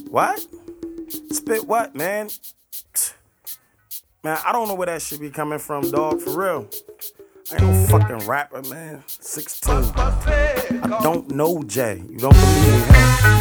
What? Spit what, man? Man, I don't know where that shit be coming from, dog, for real. I ain't no fucking rapper, man. 16. I don't know Jay. You don't believe me, huh?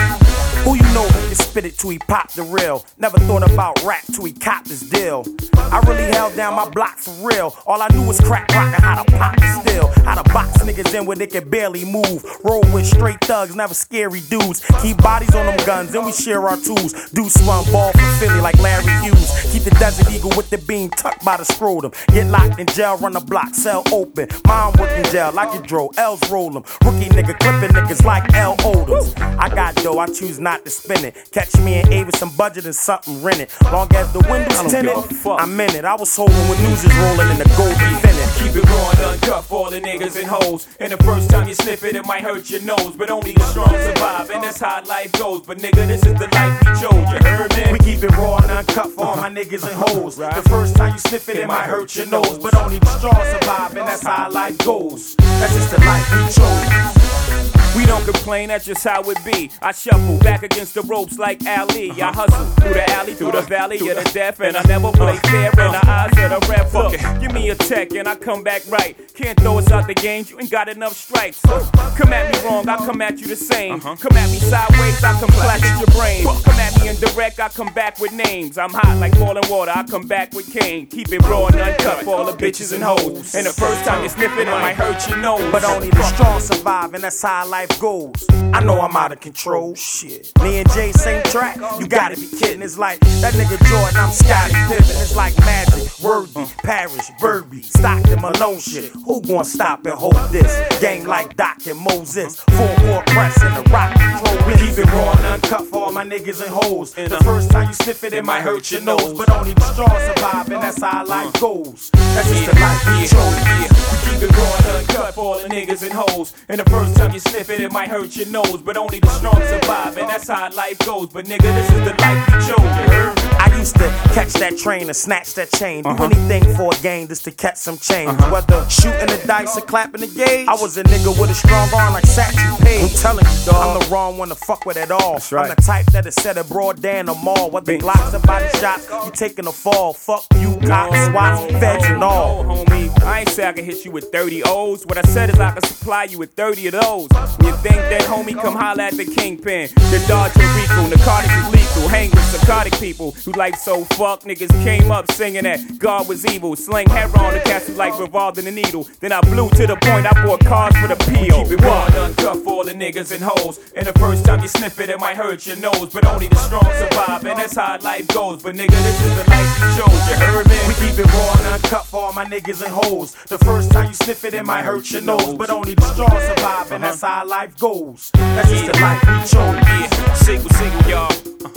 Who you know who can spit it till he pop the real? Never thought about rap till he copped his deal. I really held down my block for real. All I knew was crack rockin' how to pop the still. How to box niggas in where they can barely move. Roll with straight thugs, never scary dudes. Keep bodies on them guns and we share our tools. Deuce run ball for Philly like Larry Hughes. Keep the Desert Eagle with the beam tucked by the scrotum. Get locked in jail, run the block, cell open. Mom work in jail like a dro, L's roll 'em. Rookie nigga clipping niggas like L. Odoms. I got dough, I choose not to spend it. Catch me in Avis, some budget and something rented. Long as the windows tinted, I'm in it. I was holding when news is rolling in the gold infinite. Keep it raw and uncut for all the niggas and hoes. And the first time you sniff it, it might hurt your nose. But only the strong survive, and that's how life goes. But nigga, this is the life we chose, you heard me? We keep it raw and uncut for all my niggas and hoes. The first time you sniff it, it might hurt your nose. But only the strong survive, and that's how life goes. That's just the life we chose. We don't complain, that's just how it be. I shuffle back against the ropes like Ali. I hustle through the alley, through the valley of the death. And I never play fair in the eyes of the ref. Look, give me a tech and I come back right. Can't throw us out the game, you ain't got enough strikes. Come at me wrong, I come at you the same. Come at me sideways, I come flash at your brain. Come at me indirect, I come back with names. I'm hot like boiling water, I come back with cane. Keep it raw and uncut for all the bitches and hoes. And the first time you sniff it, it might hurt your nose. But only the strong survive, and that's how life goes. I know I'm out of control, shit. Me and Jay, same track, you gotta be kidding. It's like that nigga Jordan, I'm Scottie Pippen. It's like Magic, Worthy, Parrish, Burby, Stockton, Malone shit. Who gon' stop and hold this? Game like Doc and Moses. Full court press and the rock control. We keep it raw and uncut for all my niggas and hoes. The first time you sniff it, it might hurt your nose. But only the strong survive, and that's how life goes. That's just the life we chose. We keep it raw and uncut for all the niggas and hoes. And the first time you sniff it, it might hurt your nose. But only the strong survive, and that's how life goes. But nigga, this is the life we chose, you heard? I used to catch that train and snatch that chain. Do anything for a game just to catch some change. Whether shooting the dice or clapping the gauge, I was a nigga with a strong arm like Satchel Paige. I'm telling you, dog, I'm the wrong one to fuck with at all. Right. I'm the type that'll set a broad day in the mall. Whether glocks or body shots, you taking a fall. Fuck you, cops, swats, feds and all. No, homie, I ain't say I can hit you with 30 O's. What I said is I can supply you with 30 of those. You think that, homie, come holla at the kingpin. The Dodge Rico, narcotics is lethal. Hang with psychotic people who life so fuck. Niggas came up singing that God was evil. Slang heroin on the castle like revolving the needle. Then I blew to the point I bought cars for the peel. Keep it raw and uncut for all the niggas and hoes. And the first time you sniff it, it might hurt your nose. But only the strong survive, and that's how life goes. But nigga, this is the life you chose, you heard me? We keep it raw and uncut for all my niggas and hoes. The first time you sniff it, it might hurt your nose. But only the strong survive, and that's how life goes. That's just the life we chose. Yeah, single, y'all.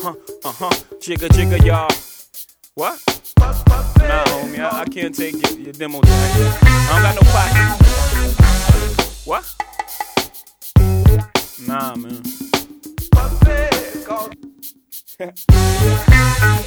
Jigga, jigga, y'all. What? Nah, homie, I can't take your demo track. I don't got no pocket. What? Nah, man.